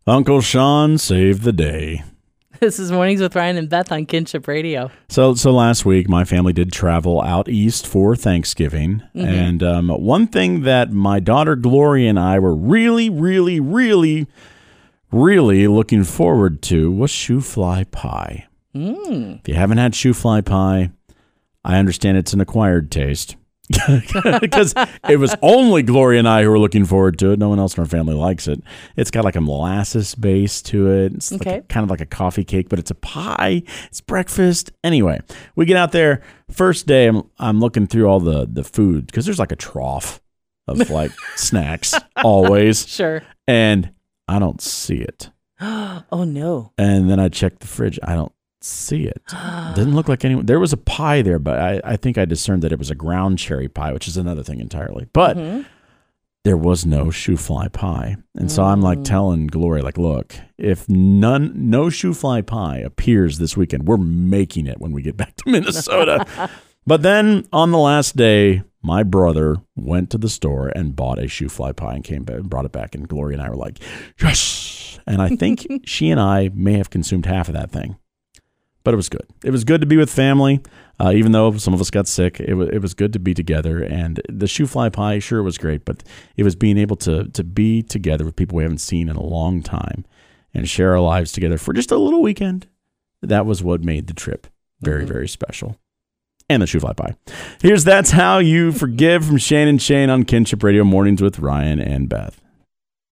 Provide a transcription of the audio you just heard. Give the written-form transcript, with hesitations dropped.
Uncle Sean saved the day. This is Mornings with Ryan and Beth on Kinship Radio. So last week, my family did travel out east for Thanksgiving. And one thing that my daughter Gloria and I were really looking forward to was shoe-fly pie. If you haven't had shoe-fly pie, I understand it's an acquired taste. Because it was only Gloria and I who were looking forward to it. No one else in our family likes it. It's got like a molasses base to it. It's like kind of like a coffee cake, but it's a pie. It's breakfast. Anyway, we get out there. First day, I'm looking through all the food because there's like a trough of like snacks always. Sure. And I don't see it. Oh, no. And then I check the fridge. I don't see it. Didn't look like anyone. There was a pie there, but I think I discerned that it was a ground cherry pie, which is another thing entirely. But there was no shoe-fly pie. And so I'm like telling Gloria, like, look, if no shoe-fly pie appears this weekend, we're making it when we get back to Minnesota. But then on the last day, my brother went to the store and bought a shoe-fly pie and came back and brought it back. And Gloria and I were like, yes. And I think she and I may have consumed half of that thing. But it was good. It was good to be with family, even though some of us got sick. It was good to be together. And the shoe-fly pie, sure, was great, but it was being able to be together with people we haven't seen in a long time and share our lives together for just a little weekend. That was what made the trip very, very special. And the shoe-fly pie. Here's That's How You Forgive from Shane and Shane on Kinship Radio, Mornings with Ryan and Beth.